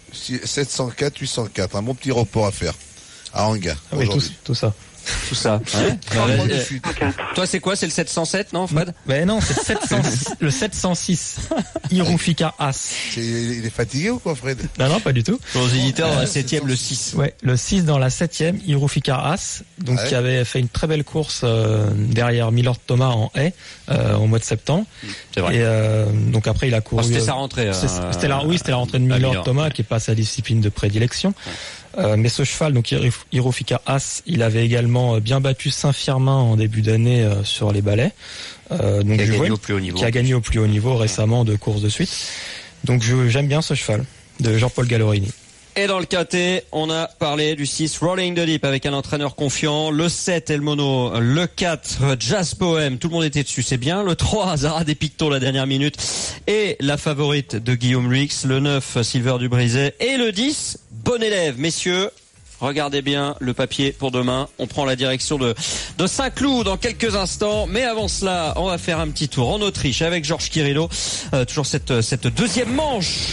Speaker 4: 704 804. Un bon petit report à faire à Anga.
Speaker 8: Ah oui, tout ça.
Speaker 3: Tout ça. Ouais. Toi, c'est quoi? C'est le 707, non, Fred?
Speaker 8: Ben non, c'est le 706. Hirofika As.
Speaker 4: Il est fatigué ou quoi, Fred?
Speaker 8: Non, pas du tout.
Speaker 3: Pour les éditeurs, dans la 7e, le 6.
Speaker 8: Ouais, le 6 dans la 7e, Hirofika As. Donc, qui avait fait une très belle course, derrière Milord Thomas en haie, au mois de septembre. C'est vrai. Et, donc après, il a couru.
Speaker 3: C'était sa rentrée.
Speaker 8: C'était la rentrée de Milord Thomas, qui est pas sa discipline de prédilection. Mais ce cheval, donc Hirofika As, il avait également bien battu Saint-Firmin en début d'année sur les balais. Donc
Speaker 3: qui a gagné au plus haut niveau.
Speaker 8: Qui a gagné au plus haut niveau récemment, 2 courses de suite. Donc j'aime bien ce cheval de Jean-Paul Gallorini.
Speaker 3: Et dans le quintet, on a parlé du 6 Rolling the Deep avec un entraîneur confiant. Le 7 El Mono, le 4 Jazz Poem, tout le monde était dessus, c'est bien. Le 3 Zara des Pictos la dernière minute. Et la favorite de Guillaume Rix, le 9 Silver du Brisé. Et le 10 Bon élève. Messieurs, regardez bien le papier pour demain. On prend la direction de Saint-Cloud dans quelques instants. Mais avant cela, on va faire un petit tour en Autriche avec Georges Kirillo. Toujours cette deuxième manche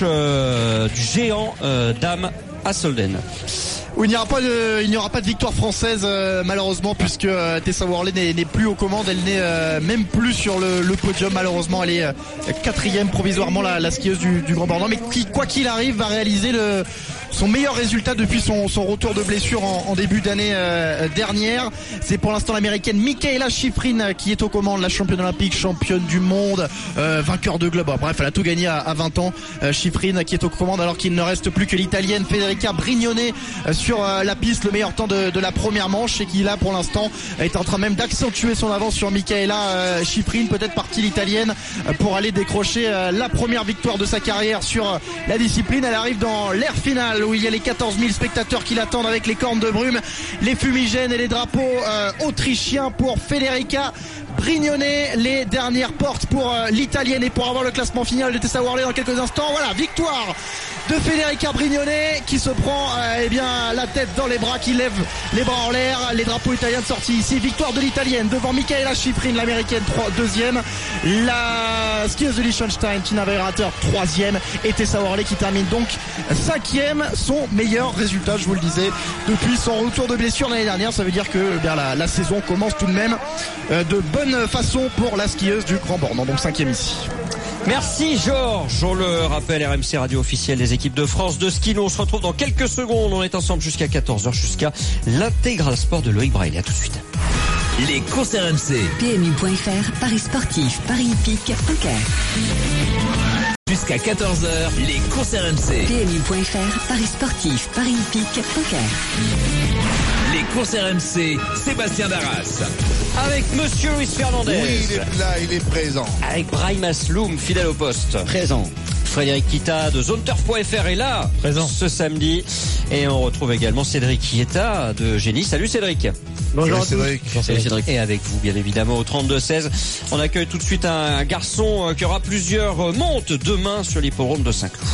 Speaker 3: du géant dame à Solden.
Speaker 7: Où il n'y aura pas de victoire française malheureusement, puisque Tessa Worley n'est plus aux commandes, elle n'est même plus sur le podium malheureusement. Elle est 4e provisoirement, la skieuse du Grand Bornand, mais qui, quoi qu'il arrive, va réaliser son meilleur résultat depuis son retour de blessure en début d'année dernière. C'est pour l'instant l'américaine Mikaela Shiffrin qui est aux commandes, la championne olympique, championne du monde, vainqueur de globe. Bref, elle a tout gagné à 20 ans. Shiffrin qui est aux commandes, alors qu'il ne reste plus que l'italienne Federica Brignone sur la piste, le meilleur temps de la première manche, et qui là pour l'instant est en train même d'accentuer son avance sur Mikaela Shiffrin, peut-être partie l'italienne pour aller décrocher la première victoire de sa carrière sur la discipline. Elle arrive dans l'air final où il y a les 14 000 spectateurs qui l'attendent avec les cornes de brume, les fumigènes et les drapeaux autrichiens pour Federica Brignone. Les dernières portes pour l'italienne, et pour avoir le classement final de Tessa Worley dans quelques instants. Voilà, victoire de Federica Brignone qui se prend la tête dans les bras, qui lève les bras en l'air, les drapeaux italiens sortis ici. Victoire de l'italienne devant Mikaela Shiffrin, l'américaine 2e, la skieuse de Liechtenstein, Tina Weirater 3e, et Tessa Worley qui termine donc 5e, son meilleur résultat, je vous le disais, depuis son retour de blessure l'année dernière. Ça veut dire que la saison commence tout de même de bonne façon pour la skieuse du Grand Bornand, donc 5e ici.
Speaker 3: Merci Georges. On le rappelle, RMC radio officielle des équipes de France de ski. Nous on se retrouve dans quelques secondes. On est ensemble jusqu'à 14h, jusqu'à l'intégral sport de Loïc Braille. À tout de suite.
Speaker 1: Les courses RMC.
Speaker 2: PMU.fr, Paris sportif, Paris hippique, poker.
Speaker 1: Jusqu'à 14h, les courses RMC.
Speaker 2: PMU.fr, Paris sportif, Paris hippique, poker.
Speaker 1: Les courses RMC, Sébastien Darras.
Speaker 3: Avec Monsieur Luis Fernandez.
Speaker 4: Oui, il est là, il est présent.
Speaker 3: Avec Brahim Asloum, fidèle au poste.
Speaker 5: Présent.
Speaker 3: Frédéric Kita de ZoneTurf.fr est là,
Speaker 8: présent
Speaker 3: ce samedi. Et on retrouve également Cédric Chieta de Génie. Salut Cédric.
Speaker 4: Bonjour Cédric.
Speaker 3: Salut Cédric. Et avec vous, bien évidemment, au 32-16. On accueille tout de suite un garçon qui aura plusieurs montes demain sur l'hippodrome de Saint-Cloud.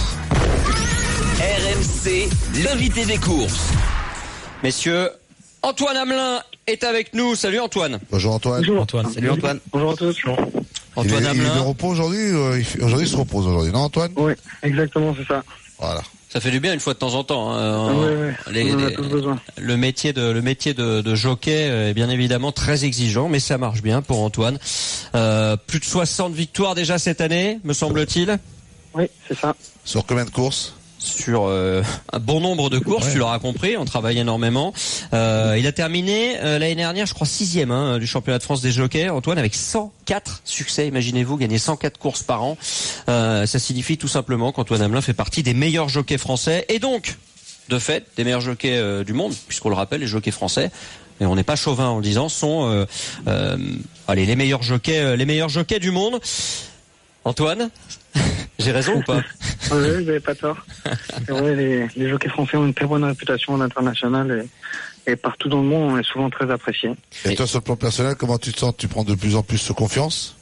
Speaker 1: RMC, l'invité des courses.
Speaker 3: Messieurs, Antoine Hamelin est avec nous. Salut Antoine.
Speaker 4: Bonjour Antoine.
Speaker 8: Bonjour Antoine.
Speaker 3: Salut Antoine.
Speaker 11: Bonjour à tous.
Speaker 3: Antoine
Speaker 4: Il est
Speaker 3: Hamelin.
Speaker 4: de repos aujourd'hui. Aujourd'hui, il se repose aujourd'hui, non Antoine?
Speaker 11: Oui, exactement, c'est ça.
Speaker 4: Voilà.
Speaker 3: Ça fait du bien une fois de temps en temps.
Speaker 11: Oui. On en a tous besoin.
Speaker 3: Le métier de jockey est bien évidemment très exigeant, mais ça marche bien pour Antoine. Plus de 60 victoires déjà cette année, me semble-t-il.
Speaker 11: Oui, c'est ça.
Speaker 4: Sur combien de courses?
Speaker 3: Sur un bon nombre de courses, tu l'auras compris, on travaille énormément. Il a terminé l'année dernière, je crois 6e du championnat de France des jockeys, Antoine, avec 104 succès. Imaginez-vous, gagner 104 courses par an. Ça signifie tout simplement qu'Antoine Hamelin fait partie des meilleurs jockeys français. Et donc de fait, des meilleurs jockeys du monde, puisqu'on le rappelle, les jockeys français, et on n'est pas chauvin en le disant, sont les meilleurs jockeys du monde. Antoine, j'ai raison ou pas?
Speaker 11: Oui, vous n'avez pas tort. Ouais, les jockeys français ont une très bonne réputation à l'international et partout dans le monde, on est souvent très apprécié.
Speaker 4: Et toi, sur le plan personnel, comment tu te sens? Tu prends de plus en plus de confiance?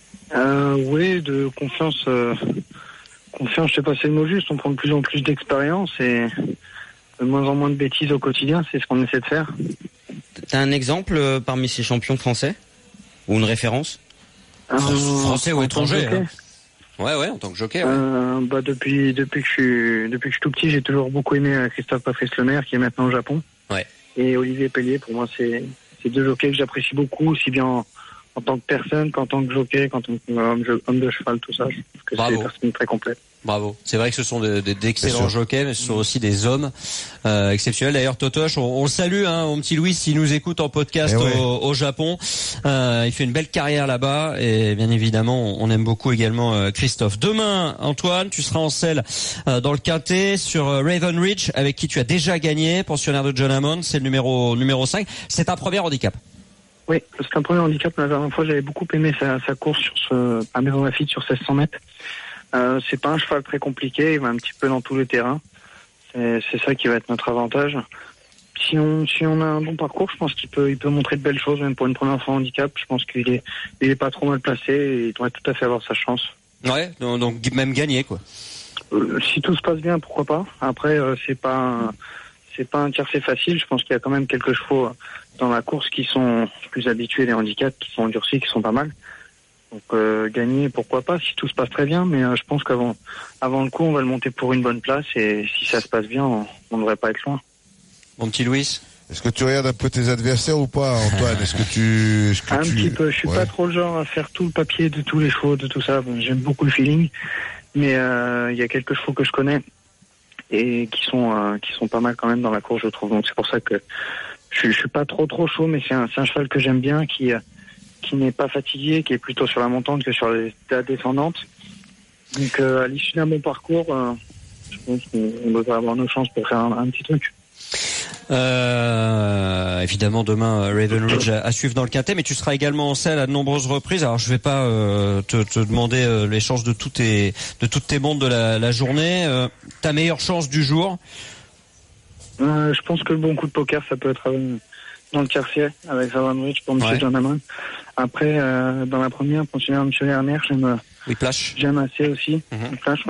Speaker 11: Oui, de confiance. Confiance, je sais pas si c'est le mot juste. On prend de plus en plus d'expérience et de moins en moins de bêtises au quotidien. C'est ce qu'on essaie de faire.
Speaker 5: T'as un exemple parmi ces champions français? Ou une référence?
Speaker 3: Français ou étranger, hein. Ouais, en tant que jockey. Ouais.
Speaker 11: Depuis que je suis tout petit, j'ai toujours beaucoup aimé Christophe Patrice Lemaire, qui est maintenant au Japon.
Speaker 3: Ouais.
Speaker 11: Et Olivier Pellier, pour moi, c'est deux jockeys que j'apprécie beaucoup, aussi bien en tant que personne qu'en tant que jockey, qu'en tant qu'homme de cheval, tout ça. Je trouve que c'est des personnes très complètes.
Speaker 3: Bravo. C'est vrai que ce sont d'excellents jockeys, mais ce sont aussi des hommes exceptionnels. D'ailleurs, Totoche, on le salue, mon petit Louis, s'il nous écoute en podcast au Japon. Il fait une belle carrière là-bas, et bien évidemment, on aime beaucoup également Christophe. Demain, Antoine, tu seras en selle dans le quintet sur Raven Ridge, avec qui tu as déjà gagné, pensionnaire de John Hammond, c'est le numéro 5. C'est un premier handicap.
Speaker 11: Oui, c'est un premier handicap. La dernière fois, j'avais beaucoup aimé sa course à Maison Lafitte sur 1600 mètres. C'est pas un cheval très compliqué, il va un petit peu dans tous les terrains. C'est ça qui va être notre avantage. Si on a un bon parcours, je pense qu'il peut montrer de belles choses, même pour une première fois handicap. Je pense qu'il est pas trop mal placé et il devrait tout à fait avoir sa chance.
Speaker 3: Ouais, donc même gagner, quoi.
Speaker 11: Si tout se passe bien, pourquoi pas. Après, c'est pas un tiercé facile. Je pense qu'il y a quand même quelques chevaux dans la course qui sont plus habitués des handicaps, qui sont endurcis, qui sont pas mal. Donc gagner, pourquoi pas, si tout se passe très bien, mais je pense qu'avant le coup, on va le monter pour une bonne place, et si ça se passe bien, on ne devrait pas être loin.
Speaker 3: Mon petit Louis,
Speaker 4: est-ce que tu regardes un peu tes adversaires ou pas, Antoine?
Speaker 11: Petit peu, je suis pas trop le genre à faire tout le papier de tous les chevaux, de tout ça. Bon, j'aime beaucoup le feeling, mais il y a quelques chevaux que je connais et qui sont pas mal quand même dans la course, je trouve. Donc c'est pour ça que je suis pas trop chaud, mais c'est un cheval que j'aime bien, qui n'est pas fatigué, qui est plutôt sur la montante que sur la descendante. Donc à l'issue d'un bon parcours, je pense qu'on devrait avoir nos chances pour faire un petit truc.
Speaker 3: Évidemment demain Raven Ridge à suivre dans le quintet, mais tu seras également en selle à de nombreuses reprises. Alors je vais pas te demander les chances de toutes tes montres de la journée. Ta meilleure chance du jour?
Speaker 11: Je pense que le bon coup de poker, ça peut être dans le tiercé avec Raven Ridge pour M. John Hammond. Après, dans la première, pensionnaire M. Lerner, j'aime assez aussi. Flash,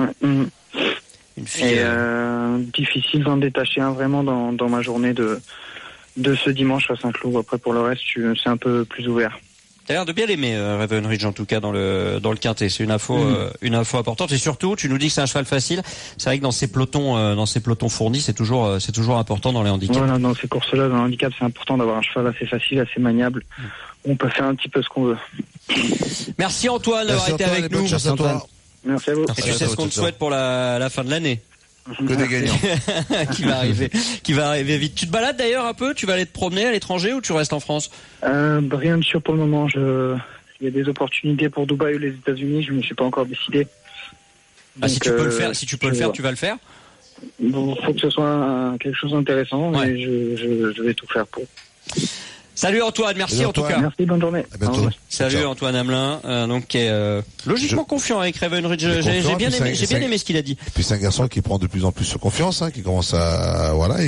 Speaker 3: Une fille,
Speaker 11: difficile d'en détacher un vraiment dans ma journée de ce dimanche à Saint-Cloud. Après, pour le reste, c'est un peu plus ouvert.
Speaker 3: T'as l'air de bien l'aimer, Raven Ridge, en tout cas dans le quintet. C'est une info importante, et surtout, tu nous dis que c'est un cheval facile. C'est vrai que dans ces pelotons fournis, c'est toujours important dans les handicaps.
Speaker 11: Voilà, dans ces courses-là, dans le handicap, c'est important d'avoir un cheval assez facile, assez maniable. On peut faire un petit peu ce qu'on veut.
Speaker 3: Merci Antoine d'avoir été avec nous.
Speaker 4: Merci à toi.
Speaker 11: Merci à vous.
Speaker 3: Et tu sais ce qu'on te souhaite pour la fin de l'année?
Speaker 4: Que des gagnants.
Speaker 3: qui va arriver vite. Tu te balades d'ailleurs un peu? Tu vas aller te promener à l'étranger ou tu restes en France?
Speaker 11: Rien de sûr pour le moment. Il y a des opportunités pour Dubaï ou les États-Unis. Je ne me suis pas encore décidé.
Speaker 3: Donc, si tu peux le faire, tu vas le faire?
Speaker 11: Bon, faut que ce soit quelque chose d'intéressant, mais je vais tout faire pour.
Speaker 3: Salut Antoine, merci en tout cas.
Speaker 11: Merci, bonne journée.
Speaker 4: À bientôt.
Speaker 3: Salut
Speaker 4: Ciao.
Speaker 3: Antoine Hamelin, donc qui est logiquement confiant avec Raven Ridge. J'ai bien aimé ce qu'il a dit.
Speaker 4: Et puis c'est un garçon qui prend de plus en plus sur confiance, qui commence à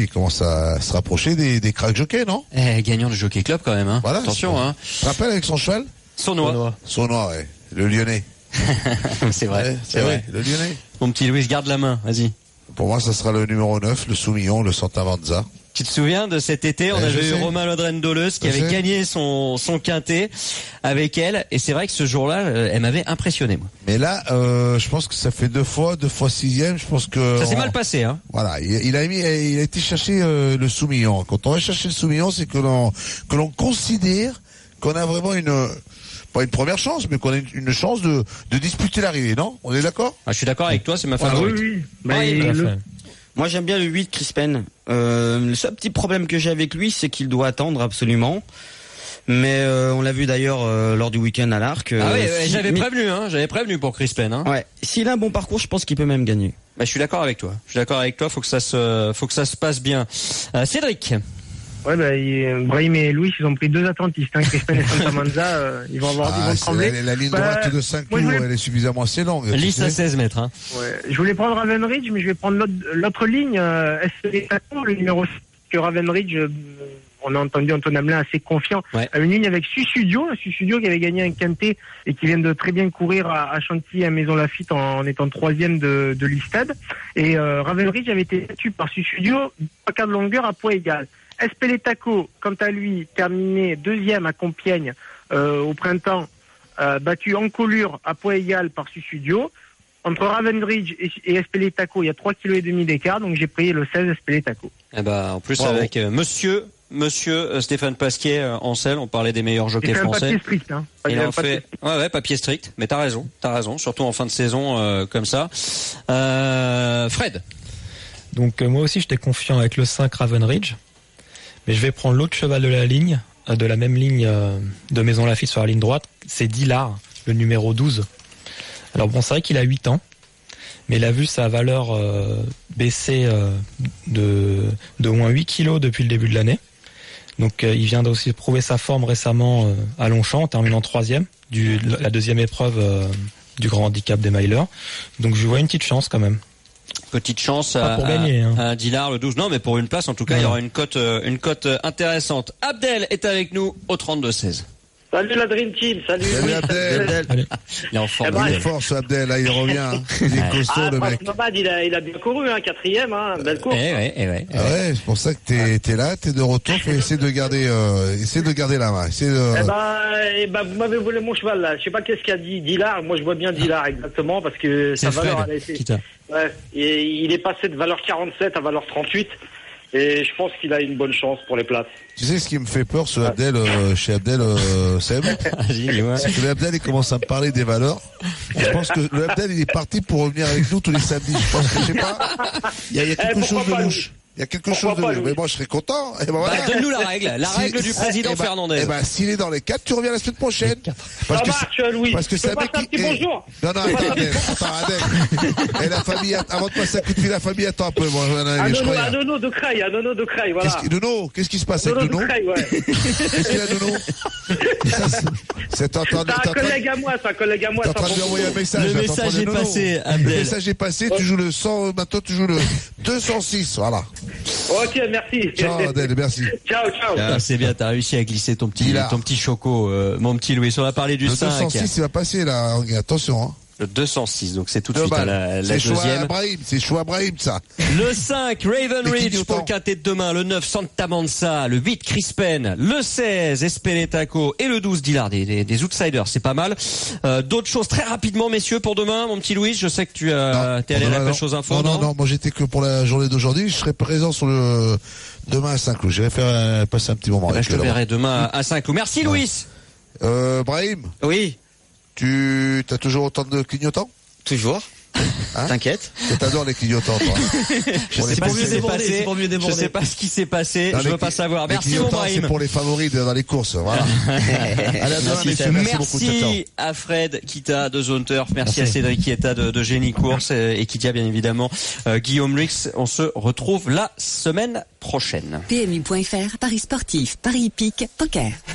Speaker 4: se rapprocher des cracks jockeys, non?
Speaker 3: Gagnant du Jockey Club quand même, hein.
Speaker 4: Voilà,
Speaker 3: attention, hein.
Speaker 4: Tu te rappelles avec son cheval?
Speaker 3: Saunois,
Speaker 4: ouais. Le Lyonnais.
Speaker 3: c'est vrai,
Speaker 4: Ouais,
Speaker 3: c'est vrai.
Speaker 4: le Lyonnais.
Speaker 3: Mon petit Louis, garde la main, vas-y.
Speaker 4: Pour moi, ça sera le numéro 9, le Soumillon, le Santavanza.
Speaker 3: Tu te souviens de cet été, on avait eu Romain Lodren-Doleuse qui avait gagné son quintet avec elle, et c'est vrai que ce jour-là, elle m'avait impressionné, moi.
Speaker 4: Mais là, je pense que ça fait deux fois 6e, je pense que...
Speaker 3: Ça s'est mal passé, hein.
Speaker 4: Voilà, il a été chercher le Soumillon. Quand on va chercher le Soumillon, c'est que l'on considère qu'on a vraiment pas une première chance, mais qu'on a une chance de disputer l'arrivée, non? On est d'accord?
Speaker 3: Je suis d'accord avec toi, c'est ma favorite.
Speaker 11: Oui.
Speaker 5: Moi j'aime bien le 8 Chris Penn. Le seul petit problème que j'ai avec lui, c'est qu'il doit attendre absolument. Mais on l'a vu d'ailleurs lors du week-end à l'Arc.
Speaker 3: J'avais prévenu pour Chris Penn.
Speaker 5: Ouais. S'il a un bon parcours, je pense qu'il peut même gagner.
Speaker 3: Je suis d'accord avec toi. Faut que ça se passe bien. Cédric.
Speaker 12: Ouais, Brahim et Louis, ils ont pris 2 attentistes, Chris Penn et Santa Manza, ils vont trembler.
Speaker 4: La ligne droite de 5 clous, elle est suffisamment assez longue.
Speaker 3: Liste à 16 mètres, hein.
Speaker 12: Ouais. Je voulais prendre Ravenridge, mais je vais prendre l'autre ligne, SPL Taco, le numéro 6, que Ravenridge, on a entendu Antoine Hamelin assez confiant. Ouais. Une ligne avec Sustudio qui avait gagné un quintet et qui vient de très bien courir à Chantilly, à Maison Lafitte, en étant 3e de l'Istad. Et, Ravenridge avait été battu par Sustudio, 3 quarts de longueur à poids égal. SPL Taco, quant à lui, terminé 2e à Compiègne au printemps, battu en colure à poids égal par Sustudio. Entre Ravenridge et SPL Taco, il y a 3,5 kg d'écart, donc j'ai pris le 16 SPL Taco.
Speaker 3: En plus, bravo. Avec Monsieur Stéphane Pasquier en selle, on parlait des meilleurs jockeys français.
Speaker 12: Papier strict, hein.
Speaker 3: Il en fait, papier strict. Mais t'as raison, surtout en fin de saison comme ça. Fred.
Speaker 8: Donc moi aussi, j'étais confiant avec le 5 Ravenridge. Mais je vais prendre l'autre cheval de la ligne, de la même ligne de Maison Lafitte sur la ligne droite, c'est Dillard, le numéro 12. Alors bon, c'est vrai qu'il a 8 ans, mais il a vu sa valeur baisser de au moins 8 kilos depuis le début de l'année. Donc il vient aussi prouver sa forme récemment à Longchamp, en terminant 3e, la 2e épreuve du grand handicap des milers. Donc je vois une petite chance quand même.
Speaker 3: Petite chance à Dillard, le 12. Non, mais pour une place, en tout cas, il y aura une cote intéressante. Abdel est avec nous au 32-16.
Speaker 13: Salut la Dream Team, salut
Speaker 4: Abdel.
Speaker 3: Il est en forme.
Speaker 4: Il est fort ce Abdel, là, il revient. Il est costaud le mec.
Speaker 13: Il a bien couru, 4e, belle course.
Speaker 4: C'est pour ça que t'es là, t'es de retour, faut essayer de garder la main.
Speaker 13: Vous m'avez volé mon cheval là. Je sais pas qu'est-ce qu'a dit Dillard. Moi je vois bien Dillard exactement parce que sa valeur elle a été. Et il est passé de valeur 47 à valeur 38. Et je pense qu'il a une bonne chance pour les places.
Speaker 4: Tu sais ce qui me fait peur chez Abdel, Seb, c'est que le Abdel il commence à me parler des valeurs. Je pense que le Abdel il est parti pour revenir avec nous tous les samedis. Je pense que je sais pas, il y a quelque chose de louche. Il y a quelque chose de louche. Mais moi je serais content.
Speaker 3: Donne-nous la règle du président Fernandez.
Speaker 4: S'il est dans les 4, tu reviens la semaine prochaine.
Speaker 13: Parce que
Speaker 4: c'est un mec qui.
Speaker 13: Bonjour.
Speaker 4: Non, attends, Adèle. Et la famille, avant de passer un coup de fil, la famille attend un peu.
Speaker 13: Un nono de Creil, voilà.
Speaker 4: Nono, qu'est-ce qui se passe avec Nono? Qu'est-ce qu'il a, Nono?
Speaker 13: C'est un collègue à moi.
Speaker 4: T'es en train de lui envoyer un message.
Speaker 3: Le message est passé, Abdel.
Speaker 4: Le message est passé, tu joues le 100, maintenant tu joues le 206, voilà.
Speaker 13: Ok, merci.
Speaker 4: Ciao, Adèle, merci.
Speaker 13: Ciao.
Speaker 3: C'est bien, t'as réussi à glisser ton petit choco, mon petit Louis. On va parler du 5.
Speaker 4: Le 206, il va passer, là. Attention, hein.
Speaker 3: Le 206, donc c'est tout de suite la deuxième.
Speaker 4: C'est choix Brahim, ça.
Speaker 3: Le 5, Ravenridge pour le quintet de demain. Le 9, Santa Manza. Le 8, Chris Penn. Le 16, SPL Taco. Et le 12, Dillard. Des outsiders, c'est pas mal. D'autres choses très rapidement, messieurs, pour demain, mon petit Louis. Je sais que t'es allé à la pêche aux infos.
Speaker 4: Non, moi j'étais que pour la journée d'aujourd'hui. Je serai présent sur demain à Saint-Cloud. J'irai passer un petit moment.
Speaker 3: Je te verrai demain à Saint-Cloud. Merci, Louis.
Speaker 4: Brahim.
Speaker 5: Oui.
Speaker 4: Tu as toujours autant de clignotants?
Speaker 5: Toujours. T'inquiète.
Speaker 4: T'adores les clignotants, toi.
Speaker 3: Je sais pas ce qui s'est passé. Je sais pas ce qui s'est passé. Je veux pas savoir. Merci, mon Brahim.
Speaker 4: C'est pour les favoris dans les courses. Voilà. Allez, à demain, messieurs. Merci beaucoup.
Speaker 3: Merci à Fred Kita de Zone Turf. Merci à Cédric Kieta de Génie Course et Kitia, bien évidemment. Guillaume Lux. On se retrouve la semaine prochaine.
Speaker 2: PMU.fr, Paris sportif, Paris hippique, poker.